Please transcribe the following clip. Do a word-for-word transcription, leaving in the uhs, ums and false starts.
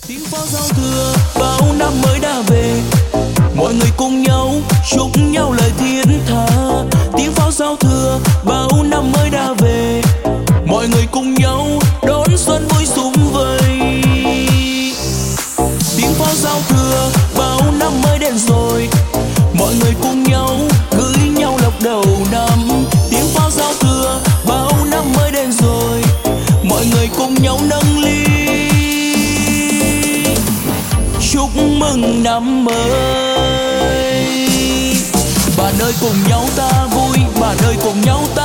Tiếng pháo giao thừa bao năm mới đã về, mọi người cùng nhau chúc nhau lời thiên tha. Tiếng pháo giao thừa bao năm mới đã về, mọi người cùng nhau đón xuân vui sum vầy. Tiếng pháo giao thừa bao năm mới đến rồi, mọi người cùng nhau gửi nhau lộc đầu năm. Tiếng pháo giao thừa bao năm mới đến rồi, mọi người cùng nhau nâng ly chúc mừng năm mới. Bạn ơi cùng nhau ta vui, bạn ơi cùng nhau ta